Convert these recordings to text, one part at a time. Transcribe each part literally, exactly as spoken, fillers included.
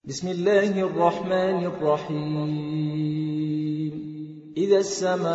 بسم الله الرحمن الرحيم إذا السماء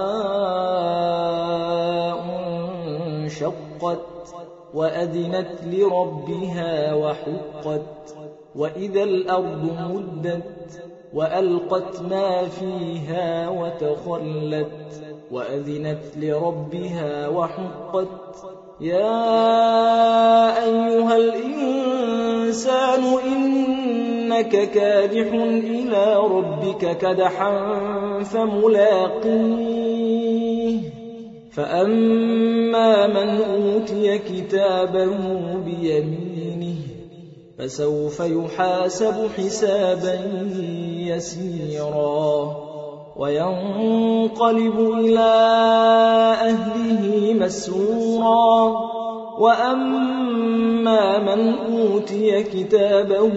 انشقت وأذنت لربها وحقت وإذا الأرض مدت وألقت ما فيها وتخلت وأذنت لربها وحقت يا أيها الإنسان إنك كادح إلى ربك كدحا فملاقيه فأما من أوتي كتابه بيمينه فسوف يحاسب حسابا يسيرا وينقلب إلى أهله مسرورا وأما من أوتي كتابه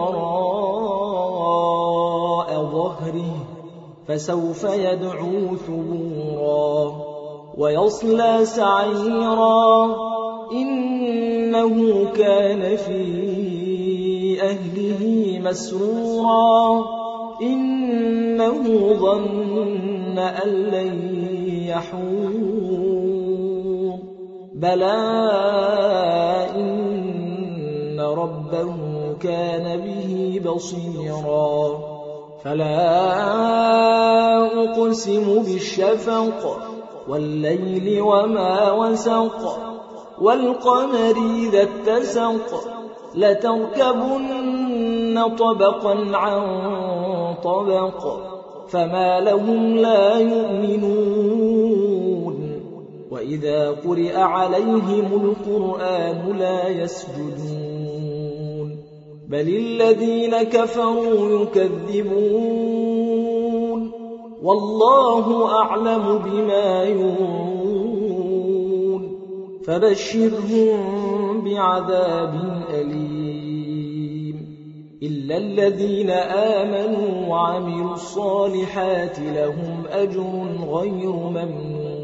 وراء ظهره فسوف يدعو ثبورا ويصلى سعيرا إنه كان في أهله مسرورا إنه ظن أن لن يحور بلى إن ربه كان به بصيرا فلا أقسم بالشفق والليل وما وسق والقمر إذا اتسق لتركبن طبقا عن طبق فما لهم لا يؤمنون وإذا قرئ عليهم القرآن لا يسجدون بل الذين كفروا يكذبون والله أعلم بما يوعون فبشرهم بعذاب أليم إلا الذين آمنوا وعملوا الصالحات لهم أجر غير ممنون